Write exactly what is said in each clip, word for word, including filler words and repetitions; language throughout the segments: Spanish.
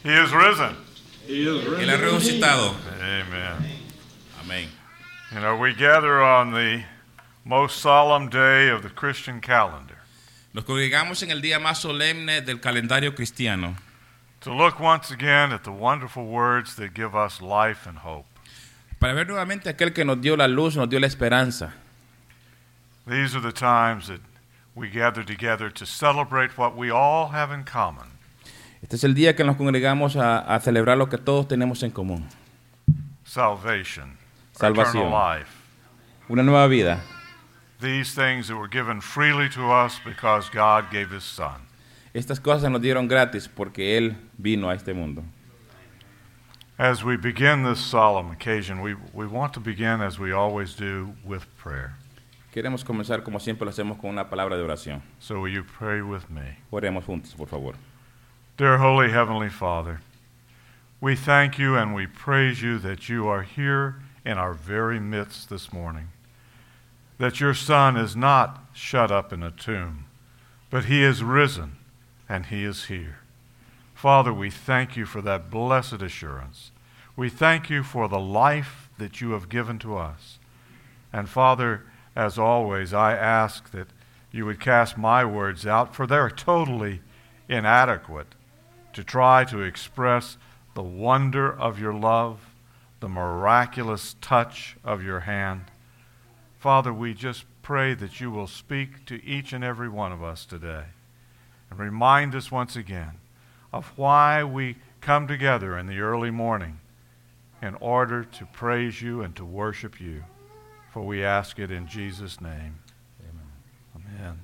He is risen. He is risen. Él ha resucitado. Amen. Amén. You know, we gather on the most solemn day of the Christian calendar Nos congregamos en el día más solemne del calendario cristiano to look once again at the wonderful words that give us life and hope. para ver nuevamente aquel que nos dio la luz, nos dio la esperanza. These are the times that we gather together to celebrate what we all have in common. Este es el día que nos congregamos a, a celebrar lo que todos tenemos en común. Salvation, Salvación. eternal life. Una nueva vida. These things that were given freely to us because God gave His Son. Estas cosas nos dieron gratis porque Él vino a este mundo. As we begin this solemn occasion, we, we want to begin, as we always do, with prayer. Queremos comenzar como siempre lo hacemos con una palabra de oración. So will you pray with me? Oremos juntos, por favor. Dear Holy Heavenly Father, we thank you and we praise you that you are here in our very midst this morning, that your Son is not shut up in a tomb, but he is risen and he is here. Father, we thank you for that blessed assurance. We thank you for the life that you have given to us. And Father, as always, I ask that you would cast my words out, for they're totally inadequate to try to express the wonder of your love, the miraculous touch of your hand. Father, we just pray that you will speak to each and every one of us today and remind us once again of why we come together in the early morning in order to praise you and to worship you. For we ask it in Jesus' name. Amen. Amen.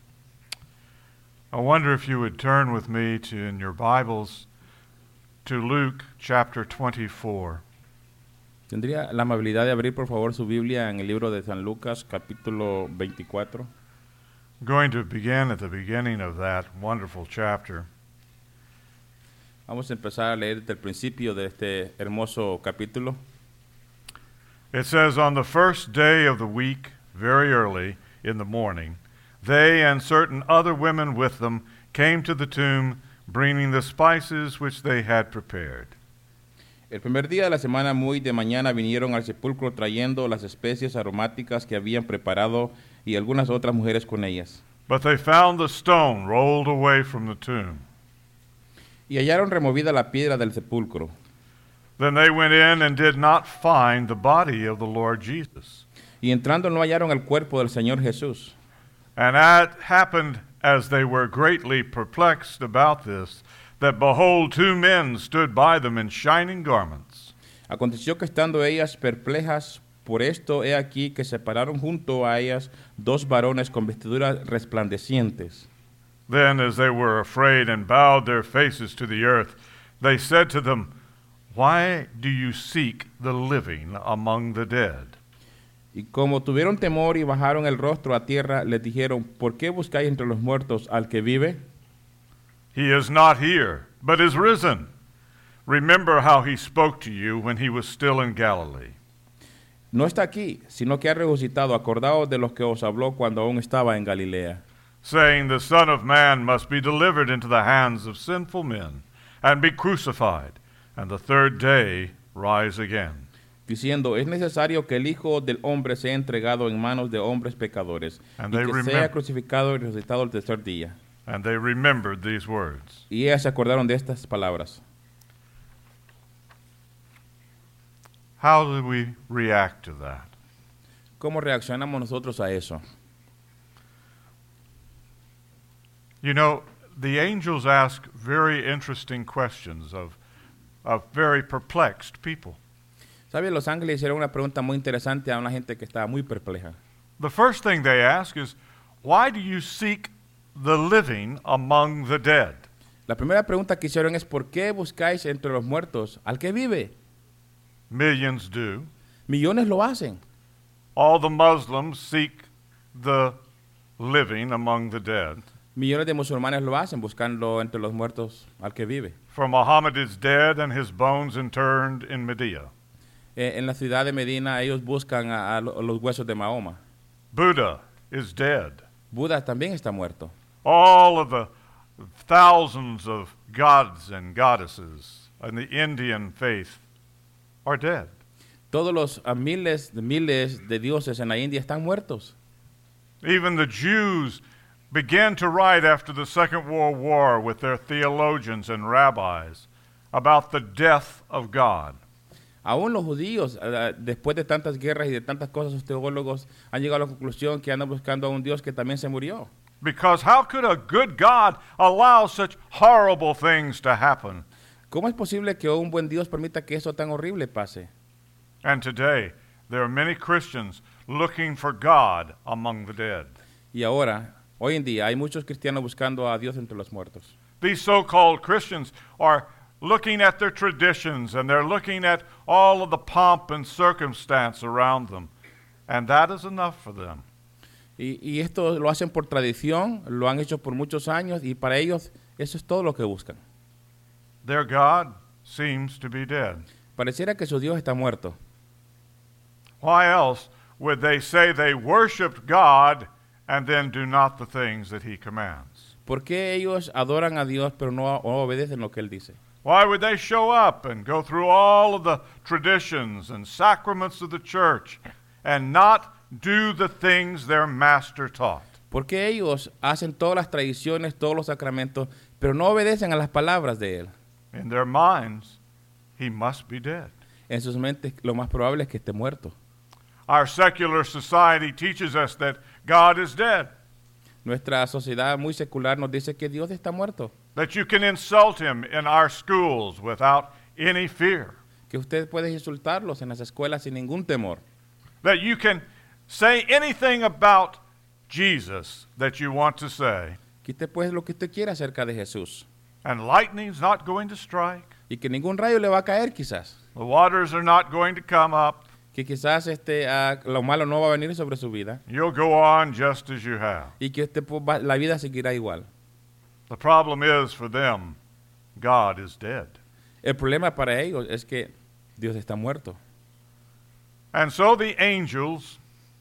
I wonder if you would turn with me to, in your Bibles, to Luke chapter twenty-four. ¿Tendría la amabilidad de abrir, por favor, su Biblia en el libro de San Lucas, capítulo veinticuatro? I'm going to begin at the beginning of that wonderful chapter. Vamos a empezar a leer desde el principio de este hermoso capítulo. It says, on the first day of the week, very early in the morning, they and certain other women with them came to the tomb, bringing the spices which they had prepared. El primer día de la semana, muy de mañana, vinieron al sepulcro trayendo las especies aromáticas que habían preparado y algunas otras mujeres con ellas. But they found the stone rolled away from the tomb. Y hallaron removida la piedra del sepulcro. Then they went in and did not find the body of the Lord Jesus. Y entrando no hallaron el cuerpo del Señor Jesús. And it happened, as they were greatly perplexed about this, that behold, two men stood by them in shining garments. Aconteció que estando ellas perplejas por esto, he aquí que se pararon junto a ellas dos varones con vestiduras resplandecientes. Then, as they were afraid and bowed their faces to the earth, they said to them, why do you seek the living among the dead? Y como tuvieron temor y bajaron el rostro a tierra, les dijeron, ¿por qué buscáis entre los muertos al que vive? He is not here, but is risen. Remember how he spoke to you when he was still in Galilee. No está aquí, sino que ha resucitado. Acordaos de los que os habló cuando aún estaba en Galilea, saying, the Son of Man must be delivered into the hands of sinful men, and be crucified, and the third day rise again. diciendo, es necesario que el Hijo del Hombre sea entregado en manos de hombres pecadores, And y they que remem- sea crucificado y resucitado el tercer día. And they remembered these words. Y ellas se acordaron de estas palabras. How do we react to that? ¿Cómo reaccionamos nosotros a eso? You know, the angels ask very interesting questions of, of very perplexed people. ¿Sabe? Los ángeles hicieron una pregunta muy interesante a una gente que estaba muy perpleja. The first thing they ask is, why do you seek the living among the dead? La primera pregunta que hicieron es, ¿por qué buscáis entre los muertos al que vive? Millions do. Millones lo hacen. All the Muslims seek the living among the dead. Millones de musulmanes lo hacen, buscando entre los muertos al que vive. For Muhammad is dead and his bones interred in Medina. Eh, en la ciudad de Medina ellos buscan a, a los huesos de Mahoma. Buddha is dead. Buda también está muerto. All of the thousands of gods and goddesses in the Indian faith are dead. Todos los uh, miles de miles de dioses en la India están muertos. Even the Jews began to write after the Second World War with their theologians and rabbis about the death of God. Aún los judíos, uh, después de tantas guerras y de tantas cosas, sus teólogos han llegado a la conclusión que andan buscando a un Dios que también se murió. Because how could a good God allow such horrible things to happen? ¿Cómo es posible que un buen Dios permita que eso tan horrible pase? And today, there are many Christians looking for God among the dead. Y ahora, hoy en día, hay muchos cristianos buscando a Dios entre los muertos. These so-called Christians are looking at their traditions, and they're looking at all of the pomp and circumstance around them. And that is enough for them. Y, y esto lo hacen por tradición, lo han hecho por muchos años, y para ellos eso es todo lo que buscan. Their God seems to be dead. Pareciera que su Dios está muerto. Why else would they say they worshiped God and then do not the things that He commands? ¿Por qué ellos adoran a Dios pero no, no obedecen lo que Él dice? Why would they show up and go through all of the traditions and sacraments of the church and not do the things their master taught? ¿Por qué ellos hacen todas las tradiciones, todos los sacramentos, pero no obedecen a las palabras de Él? In their minds, He must be dead. En sus mentes lo más probable es que esté muerto. Our secular society teaches us that God is dead, Nuestra sociedad muy secular nos dice que Dios está muerto, that you can insult Him in our schools without any fear, que usted puede insultarlos en las escuelas sin ningún temor, that you can say anything about Jesus that you want to say, que usted puede lo que usted quiera acerca de Jesús, and lightning's not going to strike, y que ningún rayo le va a caer quizás, the waters are not going to come up, que quizás este, ah, lo malo no va a venir sobre su vida, you'll go on just as you have. y que usted, pues, va- la vida seguirá igual. The problem is for them, God is dead. El problema para ellos es que Dios está muerto. And so the angels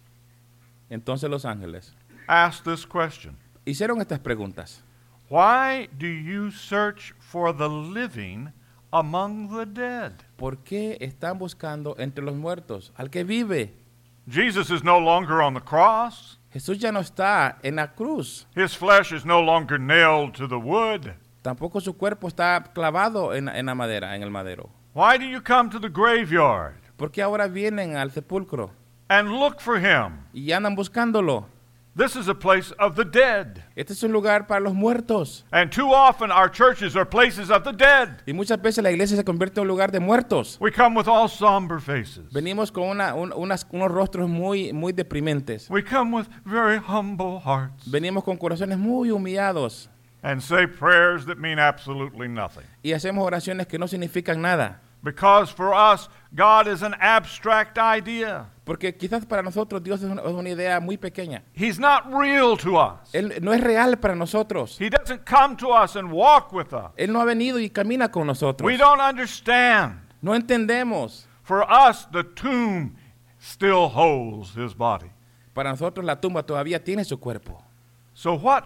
Entonces los ángeles asked this question: hicieron estas preguntas. Why do you search for the living among the dead? ¿Por qué están buscando entre los muertos al que vive? Jesus is no longer on the cross. Jesús ya no está en la cruz. His flesh is no longer nailed to the wood. Tampoco su cuerpo está clavado en, en la madera, en el madero. Why do you come to the graveyard ¿Por qué ahora vienen al sepulcro and look for him? y andan buscándolo? This is a place of the dead. Este es un lugar para los muertos. And too often our churches are places of the dead. Y muchas veces la iglesia se convierte en un lugar de muertos. We come with all somber faces. Venimos con una, un- unas- unos rostros muy, muy deprimentes. We come with very humble hearts Venimos con corazones muy humillados. and say prayers that mean absolutely nothing. Y hacemos oraciones que no significan nada. Because for us, God is an abstract idea. Porque quizás para nosotros Dios es una, es una idea muy pequeña. He's not real to us. Él no es real para nosotros. He doesn't come to us and walk with us. Él no ha venido y camina con nosotros. We don't understand. No entendemos. For us, the tomb still holds his body. Para nosotros la tumba todavía tiene su cuerpo. So what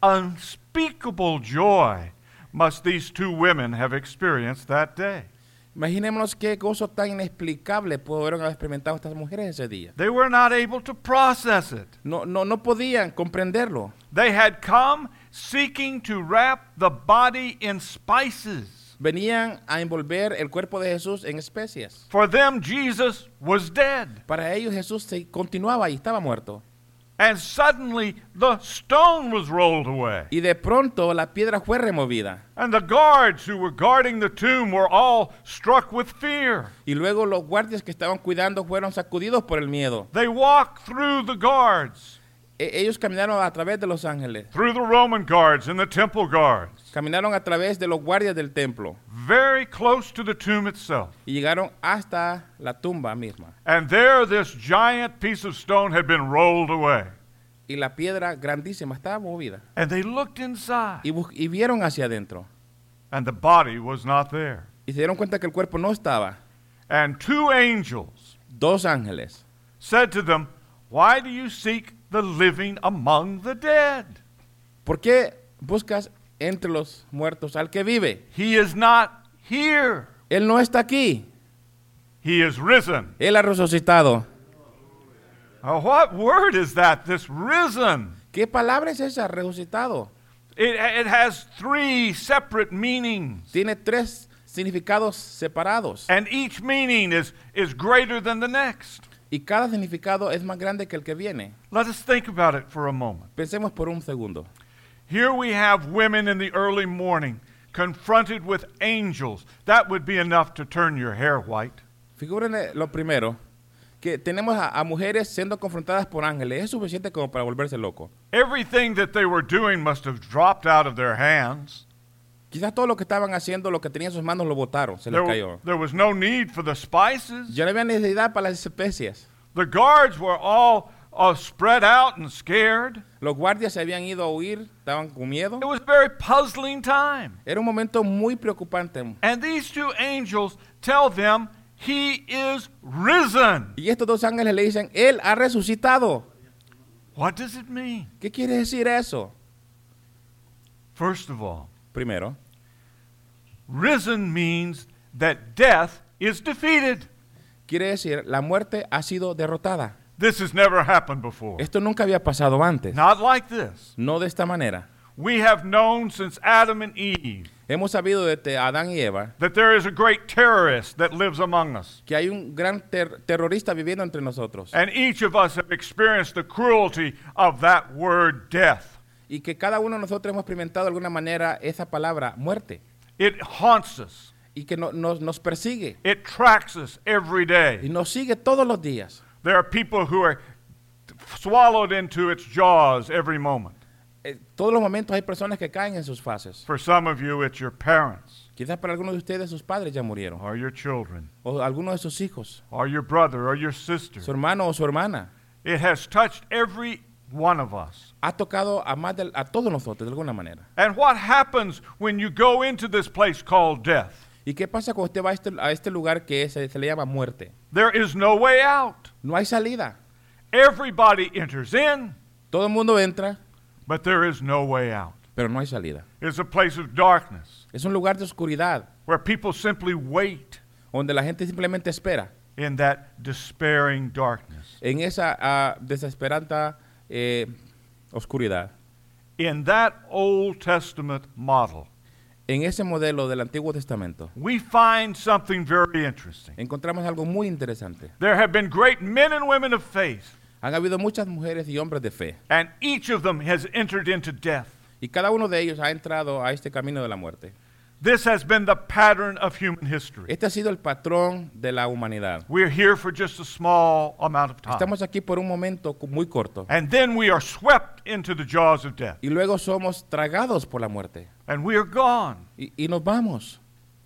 unspeakable joy must these two women have experienced that day? Imaginémonos qué gozo tan inexplicable pudieron haber experimentado estas mujeres ese día. They were not able to process it. No, no, no podían comprenderlo. They had come seeking to wrap the body in spices. Venían a envolver el cuerpo de Jesús en especias. For them, Jesus was dead. Para ellos Jesús se continuaba y estaba muerto. And suddenly the stone was rolled away. Y de pronto la piedra fue removida. And the guards who were guarding the tomb were all struck with fear. Y luego los guardias que estaban cuidando fueron sacudidos por el miedo. They walked through the guards, E- ellos caminaron a través de los ángeles. through the Roman guards and the temple guards, Caminaron a través de los guardias del templo. very close to the tomb itself. Y llegaron hasta la tumba misma. And there this giant piece of stone had been rolled away. Y la piedra grandísima estaba movida. And they looked inside, Y, bus- y vieron hacia adentro. and the body was not there. Y se dieron cuenta que el cuerpo no estaba. And two angels Dos ángeles said to them, Why do you seek the living among the dead? ¿Por qué buscas entre los muertos al que vive. He is not here. Él no está aquí. He is risen. Él ha resucitado. Oh, what word is that? This risen. ¿Qué palabra es esa? Resucitado. It, it has three separate meanings. Tiene tres significados separados. And each meaning is, is greater than the next. Y cada significado es más grande que el que viene. Let us think about it for a moment. Pensemos por un segundo. Here we have women in the early morning confronted with angels. That would be enough to turn your hair white. Figúrense lo primero, que tenemos a, a mujeres siendo confrontadas por ángeles. Es suficiente como para volverse loco. Everything that they were doing must have dropped out of their hands. Quizás todo lo que estaban haciendo, lo que tenían en sus manos, lo botaron, se les There, cayó. there was no need for the spices. Ya no había necesidad para las especias. The guards were all uh, spread out and scared. Los guardias se habían ido a huir, estaban con miedo. It was a very puzzling time. Era un momento muy preocupante. And these two angels tell them, he is risen. Y estos dos ángeles le dicen, Él ha resucitado. What does it mean? ¿Qué quiere decir eso? First of all, Primero, risen means that death is defeated. quiere decir, la muerte ha sido derrotada. This has never happened before. Esto nunca había pasado antes. Not like this. No de esta manera. We have known since Adam and Eve Hemos sabido desde Adán y Eva that there is a great terrorist that lives among us. que hay un gran ter- terrorista viviendo entre nosotros. And each of us have experienced the cruelty of that word death. Y que cada uno de nosotros hemos experimentado de alguna manera esa palabra, muerte. It haunts us. Y que no- nos, nos persigue. It tracks us every Y day. nos sigue todos los días. There are people who are swallowed into its jaws every moment. Eh, todos los momentos hay personas que caen en sus fases. For some of you, it's your parents Quizás para algunos de ustedes sus padres ya murieron. or your children O algunos de sus hijos. or your brother or your sister. Su hermano o su hermana. It has touched every one of us. Ha tocado a, más de, a todos nosotros de alguna manera. And what happens when you go into this place called death? ¿Y qué pasa cuando usted va a este, a este lugar que se, se le llama muerte? There is no way out. No hay salida. Everybody enters in, Todo el mundo entra, but there is no way out. pero no hay salida. It's a place of darkness Es un lugar de oscuridad, where people simply wait donde la gente simplemente espera. in that despairing darkness. En esa ah, desesperante eh, oscuridad. In that Old Testament model, En ese modelo del Antiguo Testamento we find something very interesting. encontramos algo muy interesante. There have been great men and women of faith, Han habido muchas mujeres y hombres de fe. and each of them has entered into death. Y cada uno de ellos ha entrado a este camino de la muerte. This has been the pattern of human history. Este ha sido el patrón de la humanidad. We're here for just a small amount of time. Estamos aquí por un momento cu- muy corto. And then we are swept into the jaws of death. Y luego somos tragados por la muerte. And we are gone. Y, y nos vamos.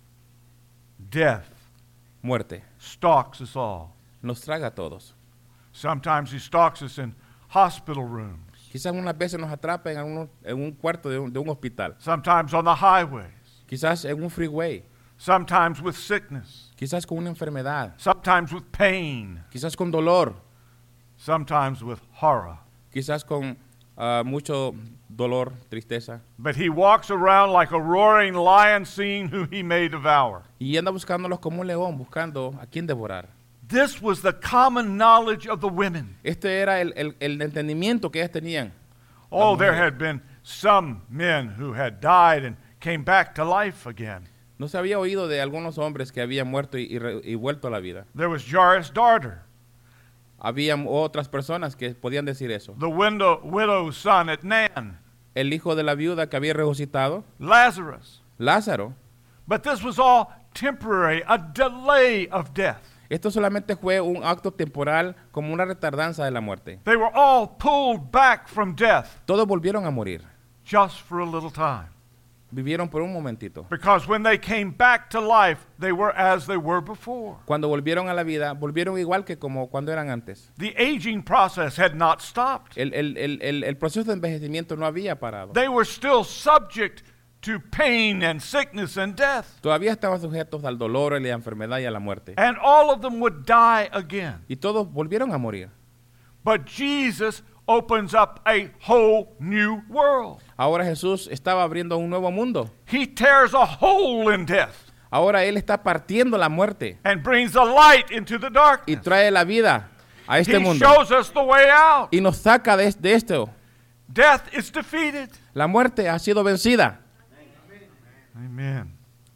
Death Muerte. stalks us all. Nos traga a todos. Sometimes he stalks us in hospital rooms, Quizás unas veces nos atrapa en un, en un cuarto de un, de un hospital. sometimes on the highways, Quizás en un freeway. sometimes with sickness, Quizás con una enfermedad. sometimes with pain, Quizás con dolor. sometimes with horror. Quizás con ah, mucho dolor, tristeza. But he walks around like a roaring lion seeing who he may devour. Y anda buscándolos como un león, buscando a quién devorar. This was the common knowledge of the women. Este era el, el, el entendimiento que ellas tenían. Oh, there mujeres. had been some men who had died and came back to life again. No se había oído de algunos hombres que habían muerto y, y re- y vuelto a la vida. There was Jairus' daughter, Había otras personas que podían decir eso. the window, widow's son at Nan, El hijo de la viuda que había resucitado, Lazarus. Lázaro. But this was all temporary, a delay of death. Esto solamente fue un acto temporal, como una retardanza de la muerte. They were all pulled back from death Todos volvieron a morir. just for a little time. Vivieron por un momentito. Because when they came back to life, they were as they were before. Cuando volvieron a la vida, volvieron igual que como cuando eran antes. The aging process had not stopped. El, el, el, el, el proceso de envejecimiento no había parado. They were still subject to pain and sickness and death. Todavía estaban sujetos al dolor, a la enfermedad y a la muerte. And all of them would die again. Y todos volvieron a morir. But Jesus opens up a whole new world. Ahora Jesús estaba abriendo un nuevo mundo. He tears a hole in death Ahora Él está partiendo la muerte and brings the light into the y darkness. trae la vida a este He mundo. shows us the way out. Y nos saca de, de esto. Death is defeated. La muerte ha sido vencida. Amen.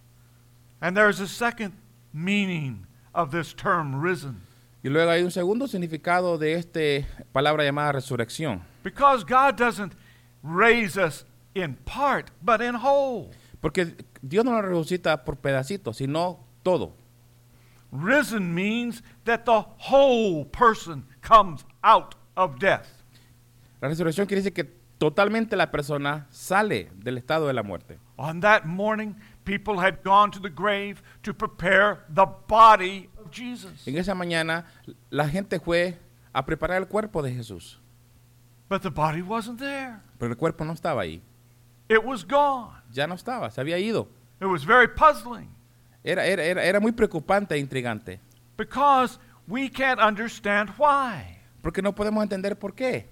And there's a second meaning of this term risen. Y luego hay un segundo significado de esta palabra llamada resurrección. Because God doesn't raise us in part, but in whole. Porque Dios no lo resucita por pedacitos, sino todo. Risen means that the whole person comes out of death. La resurrección quiere decir que totalmente la persona sale del estado de la muerte. On that morning, people had gone to the grave to prepare the body of Jesus. En esa mañana la gente fue a preparar el cuerpo de Jesús, But the body wasn't there. pero el cuerpo no estaba ahí. It was gone. Ya no estaba, se había ido. It was very puzzling Era, era, era, era muy preocupante e intrigante, because we can't understand why. porque no podemos entender por qué.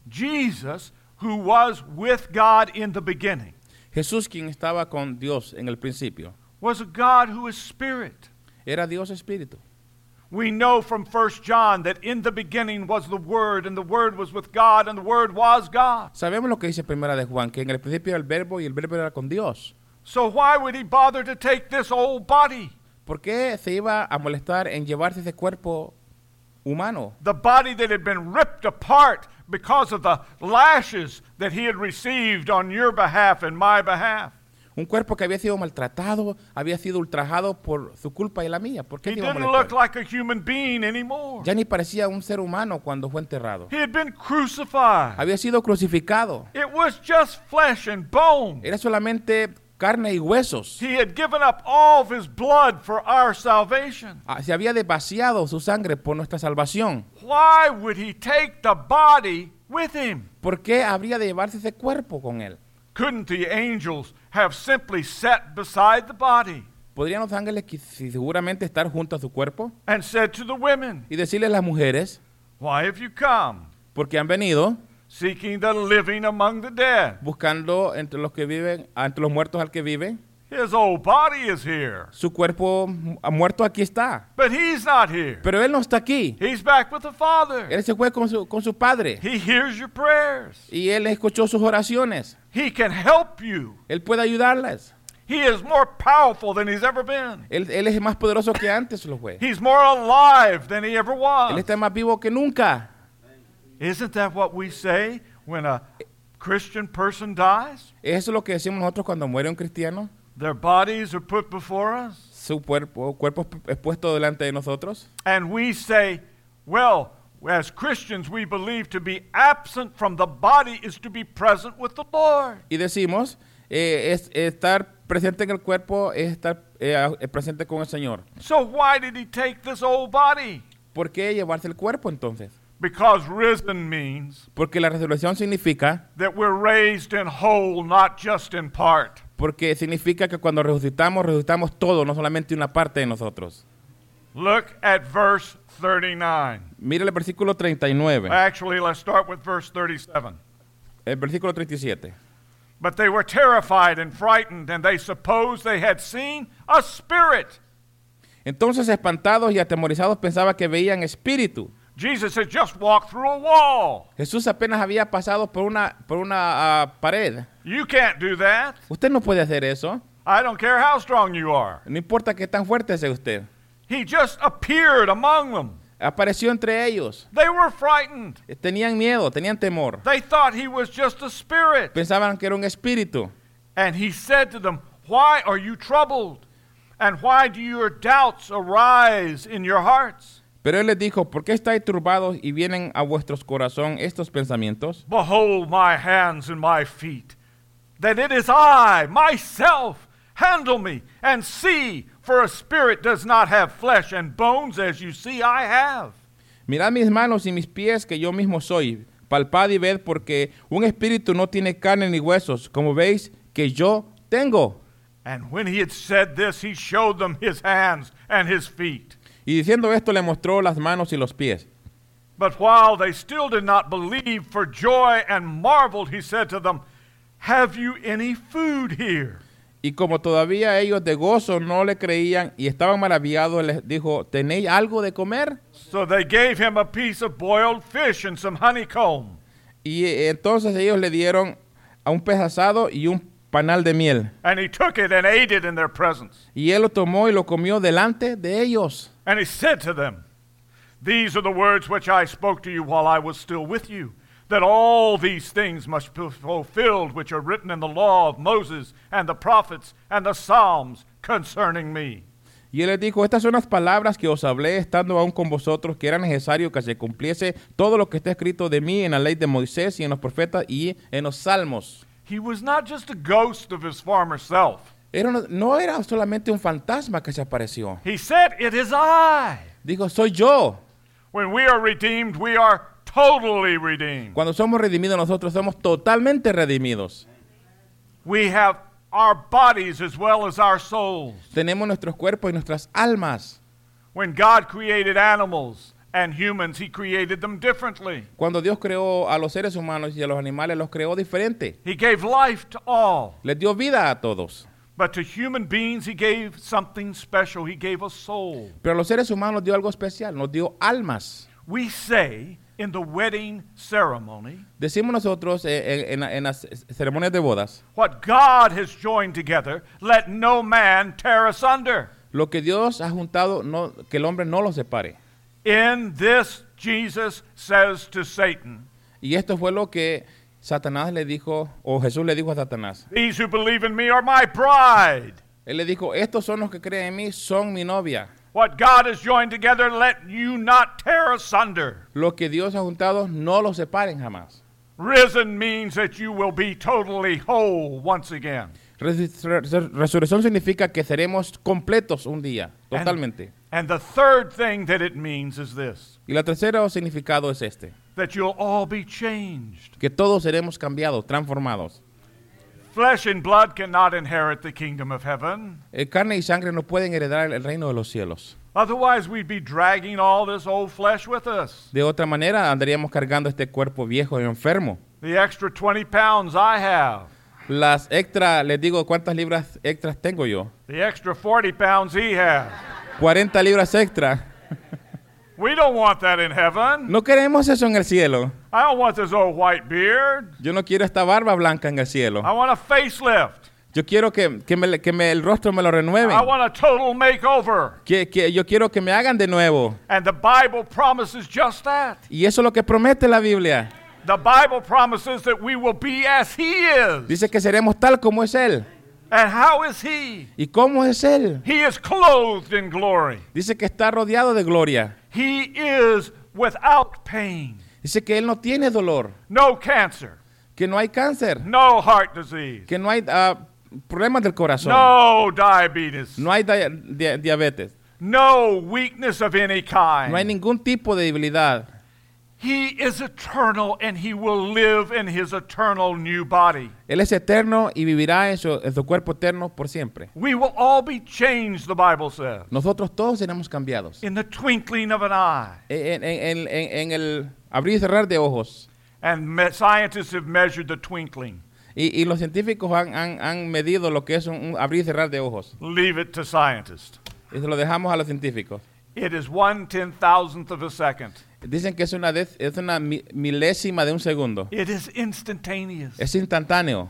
Jesus, who was with God in the beginning, Jesús, quien estaba con Dios en el principio, was a God who is spirit. era Dios espíritu. We know from First John that in the beginning was the Word, and the Word was with God, and the Word was God. Sabemos lo que dice Primera de Juan, que en el principio era el verbo y el verbo era con Dios. So why would he bother to take this old body? ¿Por qué se iba a molestar en llevarse ese cuerpo humano? The body that had been ripped apart because of the lashes that he had received on your behalf and my behalf. Un cuerpo que había sido maltratado, había sido ultrajado por su culpa y la mía. ¿Por qué He se iba a didn't molestar? look like a human being anymore. Ya ni parecía un ser humano cuando fue enterrado. He had been crucified. Había sido crucificado. It was just flesh and bone. Era solamente carne y huesos. He had given up all of his blood for our salvation. Ah, Se había desvaciado su sangre por nuestra salvación. Why would he take the body with him? ¿Por qué habría de llevarse ese cuerpo con él? Couldn't the angels have simply sat beside the body ¿Podrían los ángeles qui- seguramente estar junto a su cuerpo and said to the women, y decirle a las mujeres, why have you come, porque han venido seeking the living among the dead? buscando entre los que viven, entre los muertos al que vive? His old body is here, Su cuerpo mu- muerto aquí está, but he's not here. pero él no está aquí. He's back with the Father. Él se fue con su, con su padre He hears your prayers. y él escuchó sus oraciones. He can help you. Él puede ayudarlas. He is more powerful than he's ever been. Él, él es más poderoso que antes lo fue. He's more alive than he ever Él was. está más vivo que nunca. Isn't that what we say when a Christian person dies? Eso es lo que decimos nosotros cuando muere un cristiano. Their bodies are put before us, Su cuerpo, cuerpo es puesto delante de nosotros. and we say, well, as Christians, we believe to be absent from the body is to be present with the Lord. Y decimos, eh, es, estar presente en el cuerpo es estar eh, presente con el Señor. So why did he take this old body? ¿Por qué llevarse el cuerpo entonces? Because risen means Porque la resurrección significa, that we're raised in whole, not just in part. porque significa que cuando resucitamos, resucitamos todo, no solamente una parte de nosotros. Look at verse thirty-nine. Mire el versículo treinta y nueve, Actually, let's start with verse thirty-seven. el versículo treinta y siete. But they were terrified and frightened, and they supposed they had seen a spirit. Entonces, espantados y atemorizados, pensaba que veían espíritu. Jesus had just walked through a wall. Jesús apenas había pasado por una, por una ah, pared. You can't do that. Usted no puede hacer eso. I don't care how strong you are. No importa qué tan fuerte sea usted. He just appeared among them. Apareció entre ellos. They were frightened. Tenían miedo, tenían temor. They thought he was just a spirit. Pensaban que era un espíritu. And he said to them, why are you troubled? And why do your doubts arise in your hearts? Pero él les dijo, ¿por qué estáis turbados y vienen a vuestros corazón estos pensamientos? Behold my hands and my feet, that it is I, myself. Handle me and see, for a spirit does not have flesh and bones as you see I have. Mirad mis manos y mis pies que yo mismo soy. Palpad y ved, porque un espíritu no tiene carne ni huesos, como veis que yo tengo. And when he had said this, he showed them his hands and his feet. Y diciendo esto le mostró las manos y los pies. But while they still did not believe for joy and marveled, he said to them, "Have you any food here?" Y como todavía ellos de gozo no le creían y estaban maravillados, les dijo, ¿tenéis algo de comer? So they gave him a piece of boiled fish and some honeycomb. Y eh, entonces ellos le dieron a un pez asado y un panal de miel. And he took it and ate it in their presence. Y él lo tomó y lo comió delante de ellos. And he said to them, "These are the words which I spoke to you while I was still with you, that all these things must be fulfilled which are written in the law of Moses and the prophets and the Psalms concerning me." Y él les dijo, estas son las palabras que os hablé estando aún con vosotros, que era necesario que se cumpliese todo lo que está escrito de mí en la ley de Moisés y en los profetas y en los salmos. He was not just a ghost of his former self. Era una- no era solamente un fantasma que se apareció. He said, "It is I." Dijo, soy yo. When we are redeemed, we are totally redeemed. Cuando somos redimidos, nosotros somos totalmente redimidos. We have our bodies as well as our souls. Tenemos nuestros cuerpos y nuestras almas. When God created animals and humans, he created them differently. Cuando Dios creó a los seres humanos y a los animales, los creó diferente. He gave life to all. Les dio vida a todos. But to human beings, he gave something special. He gave a soul. Pero a los seres humanos nos dio algo especial, nos dio almas. We say in the wedding ceremony, Decimos nosotros eh, en, en- en las ceremonias de bodas, what God has joined together, let no man tear asunder. lo que Dios ha juntado, no, que el hombre no lo separe. In this, Jesus says to Satan, Y esto fue lo que Satanás le dijo, o Jesús le dijo a Satanás. "These who believe in me are my bride. Él le dijo, estos son los que creen en mí, son mi novia. What God has joined together, let you not tear asunder." Lo que Dios ha juntado, no lo separen jamás. Risen means that you will be totally whole once again. Res- res- Resurrección significa que seremos completos un día, totalmente. And the third thing that it means is this, Y la tercera significado es este, that you'll all be changed. que todos seremos cambiados, transformados. Flesh and blood cannot inherit the kingdom of heaven. Eh, carne y sangre no pueden heredar el reino de los cielos. Otherwise, we'd be dragging all this old flesh with us. De otra manera, andaríamos cargando este cuerpo viejo y enfermo. The extra twenty pounds I have, Las extra, les digo cuántas libras extras tengo yo. the extra forty pounds he has. cuarenta libras extra. We don't want that in heaven. No queremos eso en el cielo. I don't want this old white beard. Yo no quiero esta barba blanca en el cielo. I want a facelift. Yo quiero que, que, me, que me- el rostro me lo renueven. I want a total makeover. Que, que yo quiero que me hagan de nuevo. And the Bible promises just that. Y eso es lo que promete la Biblia. The Bible promises that we will be as he is. Dice que seremos tal como es Él. And how is he? ¿Y cómo es Él? He is clothed in glory. Dice que está rodeado de gloria. He is without pain. Dice que Él no tiene dolor. No cancer. Que no hay cáncer. No heart disease. Que no hay ah, problemas del corazón. No diabetes. No hay dia- dia- diabetes. No weakness of any kind. No hay ningún tipo de debilidad. He is eternal and he will live in his eternal new body. Él es eterno y vivirá en su, en su cuerpo eterno por siempre. We will all be changed, the Bible says, Nosotros todos seremos cambiados. in the twinkling of an eye. En, en- en- en- en el abrir y cerrar de ojos. And me- scientists have measured the twinkling. Y, y los científicos han, han- han medido lo que es un, un abrir y cerrar de ojos. Leave it to scientists. Y se lo dejamos a los científicos. It is one ten thousandth of a second. Dicen que es una, dez- es una mi- milésima de un segundo. It is instantaneous. Es instantáneo.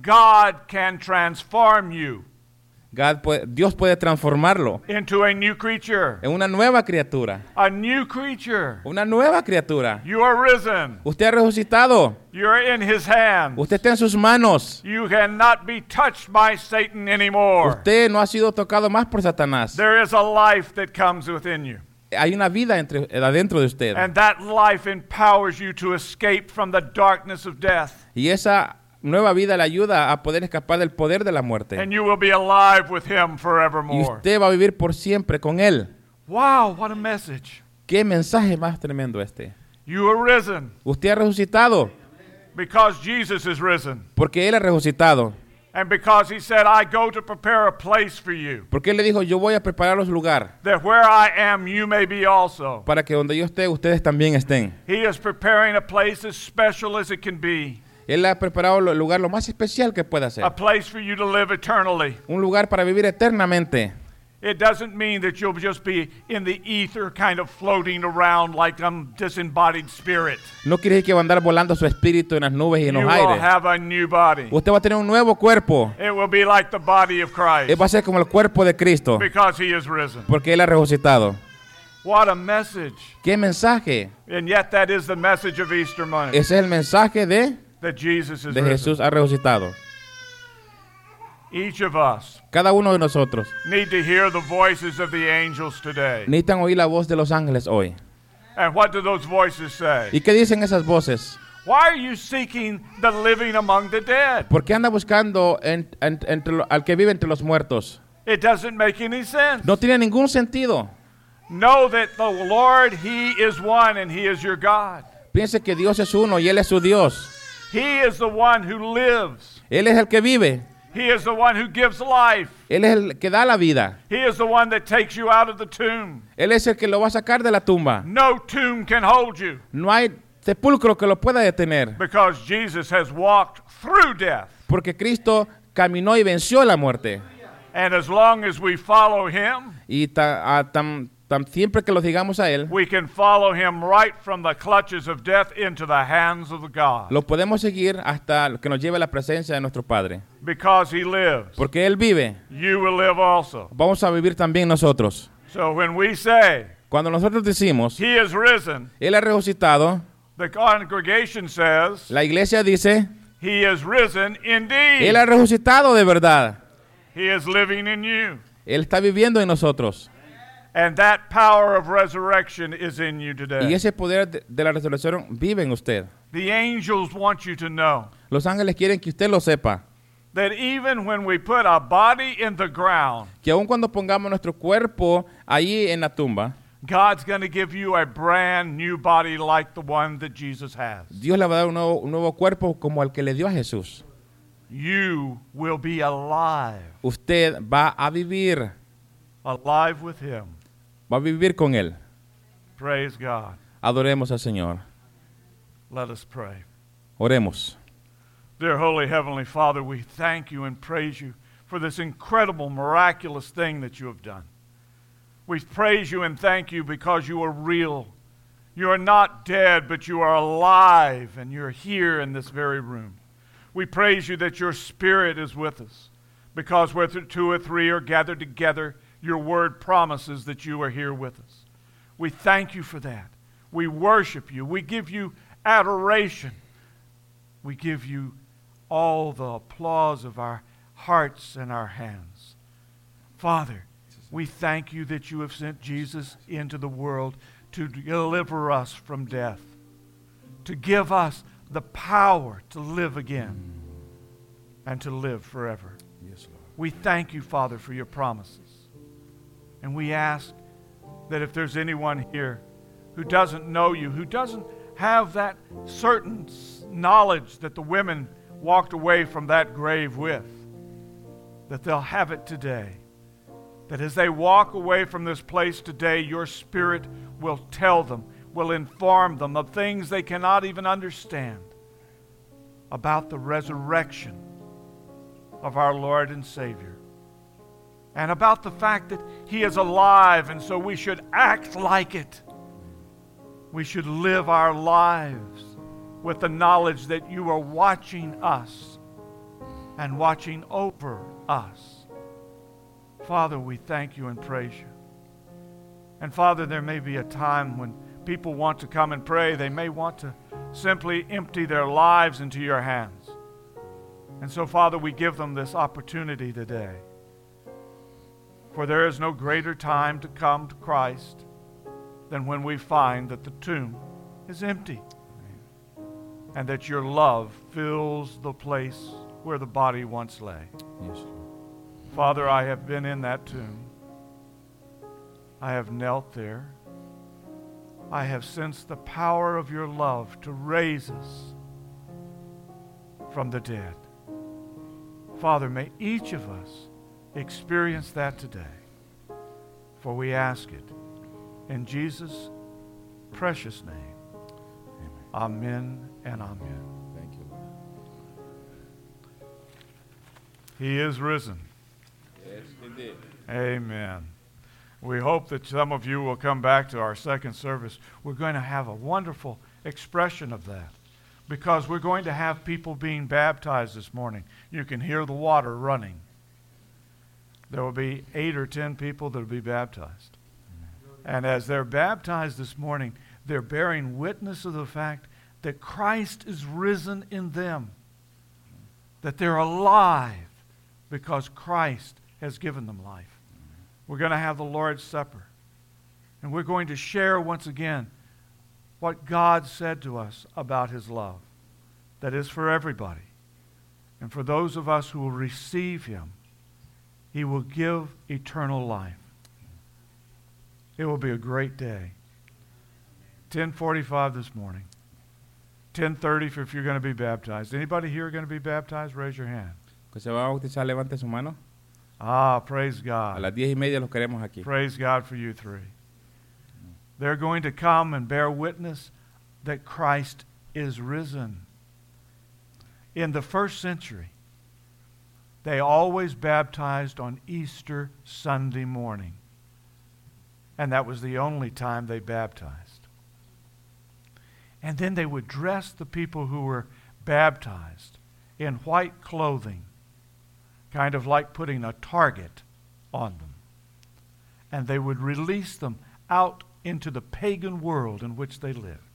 God can transform you God puede- Dios puede transformarlo into a new creature. en una nueva criatura. A new creature. Una nueva criatura. You are risen. Usted ha resucitado. You're in his hands. Usted está en sus manos. You cannot be touched by Satan anymore. Usted no ha sido tocado más por Satanás. There is a life that comes within you. Hay una vida entre, adentro de usted. And that life empowers you to escape from the darkness of death. Y esa nueva vida le ayuda a poder escapar del poder de la muerte. And you will be alive with him Y forevermore. usted va a vivir por siempre con Él. Wow, what a message. ¿Qué mensaje más tremendo este? You are risen Usted ha resucitado because Jesus is risen. porque Él ha resucitado. And because he said, I go to prepare a place for you, Porque Él le dijo, yo voy a prepararos lugar that where I am, you may be also. para que donde yo esté, ustedes también estén. He is preparing a place as special as it can be, Él ha preparado el lugar lo más especial que pueda ser. a place for you to live eternally. Un lugar para vivir eternamente. It doesn't mean that you'll just be in the ether kind of floating around like some disembodied spirit. No quiere decir que va a andar volando su espíritu en las nubes y en You los will aires. have a new body. Usted va a tener un nuevo cuerpo. It will be like the body of Christ Él va a ser como el cuerpo de Cristo, because he is risen. porque Él ha resucitado. What a message. ¿Qué mensaje? And yet that is the message of Easter Monday, Ese es el mensaje de, that Jesus is de risen. Jesús ha resucitado. Each of us Cada uno de nosotros need to hear the voices of the angels today. necesitan oír la voz de los ángeles hoy. And what do those voices say? ¿Y qué dicen esas voces? Why are you seeking the living among the dead? ¿Por qué anda buscando en- en- entre lo- al que vive entre los muertos? It doesn't make any sense. No tiene ningún sentido. Know that the Lord, he is one and he is your God. Piense que Dios es uno y Él es su Dios. He is the one who lives. Él es el que vive. He is the one who gives life. Él es el que da la vida. He is the one that takes you out of the tomb. Él es el que lo va a sacar de la tumba. No tomb can hold you No hay sepulcro que lo pueda detener, because Jesus has walked through death. porque Cristo caminó y venció la muerte. And as long as we follow him, Y ta- a- tan, tan siempre que lo digamos a Él, we can follow him right from the clutches of death into the hands of the God. lo podemos seguir hasta que nos lleve a la presencia de nuestro Padre. Because he lives, Porque Él vive, you will live also. vamos a vivir también nosotros. So when we say Cuando nosotros decimos, he is risen, Él ha resucitado, the congregation says la iglesia dice, he is risen indeed. Él ha resucitado de verdad. He is living in you. Él está viviendo en nosotros. And that power of resurrection is in you Y today. ese poder de, de la resurrección vive en usted. The angels want you to know Los ángeles quieren que usted lo sepa. that even when we put a body in the ground, Que aun cuando pongamos nuestro cuerpo allí en la tumba, God's going to give you a brand new body like the one that Jesus has. Dios le va a dar un nuevo, un nuevo cuerpo como el que le dio a Jesús. You will be alive, Usted va a vivir, alive with him. va a vivir con Él. Praise God. Adoremos al Señor. Let us pray. Oremos. Dear Holy Heavenly Father, we thank you and praise you for this incredible, miraculous thing that you have done. We praise you and thank you because you are real. You are not dead, but you are alive, and you're here in this very room. We praise you that your Spirit is with us, because where two or three are gathered together, your word promises that you are here with us. We thank you for that. We worship you. We give you adoration. We give you all the applause of our hearts and our hands. Father, we thank you that you have sent Jesus into the world to deliver us from death, to give us the power to live again and to live forever. Yes, Lord. We thank you, Father, for your promises. And we ask that if there's anyone here who doesn't know you, who doesn't have that certain knowledge that the women walked away from that grave with, that they'll have it today. That as they walk away from this place today, your Spirit will tell them, will inform them of things they cannot even understand about the resurrection of our Lord and Savior, and about the fact that He is alive, and so we should act like it. We should live our lives with the knowledge that you are watching us and watching over us. Father, we thank you and praise you. And Father, there may be a time when people want to come and pray. They may want to simply empty their lives into your hands. And so, Father, we give them this opportunity today. For there is no greater time to come to Christ than when we find that the tomb is empty and that your love fills the place where the body once lay. Yes, Lord. Father, I have been in that tomb. I have knelt there. I have sensed the power of your love to raise us from the dead. Father, may each of us experience that today. For we ask it in Jesus' precious name. Amen and amen. Thank you, Lord. He is risen. Yes, indeed. Amen. We hope that some of you will come back to our second service. We're going to have a wonderful expression of that because we're going to have people being baptized this morning. You can hear the water running. There will be eight or ten people that will be baptized. And as they're baptized this morning, they're bearing witness of the fact that Christ is risen in them, that they're alive because Christ has given them life. We're going to have the Lord's Supper, and we're going to share once again what God said to us about His love, that is for everybody. And for those of us who will receive Him, He will give eternal life. It will be a great day. ten forty-five this morning. ten thirty if you're going to be baptized. Anybody here going to be baptized? Raise your hand. Que se va a bautizar, levante su mano. Ah, praise A God. las diez y media los queremos aquí. Praise God for you three. They're going to come and bear witness that Christ is risen. In the first century, they always baptized on Easter Sunday morning. And that was the only time they baptized. And then they would dress the people who were baptized in white clothing, kind of like putting a target on them. And they would release them out into the pagan world in which they lived.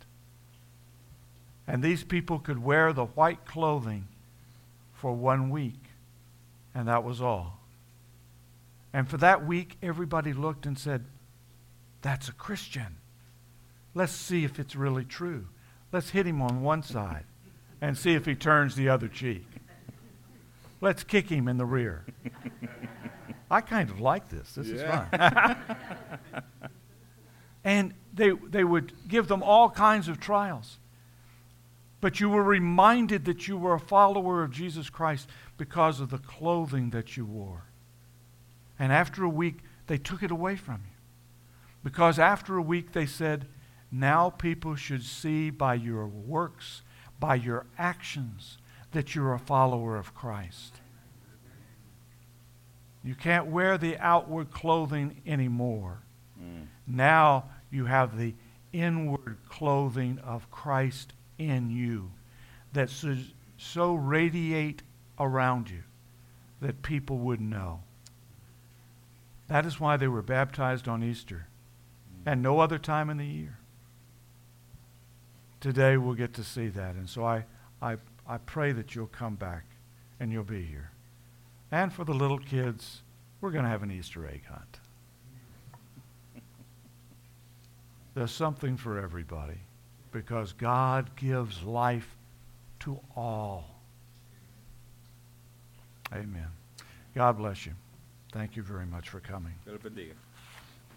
And these people could wear the white clothing for one week, and that was all. And for that week, everybody looked and said, "That's a Christian. Let's see if it's really true. Let's hit him on one side and see if he turns the other cheek. Let's kick him in the rear." I kind of like this. This Yeah. is fun. And they, they would give them all kinds of trials. But you were reminded that you were a follower of Jesus Christ because of the clothing that you wore. And after a week, they took it away from you. Because after a week, they said, now people should see by your works, by your actions, that you're a follower of Christ. You can't wear the outward clothing anymore. Mm. Now you have the inward clothing of Christ in you that so, so radiate around you that people would know. That is why they were baptized on Easter and no other time in the year. Today we'll get to see that. And so I, I, I pray that you'll come back and you'll be here. And for the little kids, we're going to have an Easter egg hunt. There's something for everybody because God gives life to all. Amen. God bless you. Thank you very much for coming. Dios los bendiga.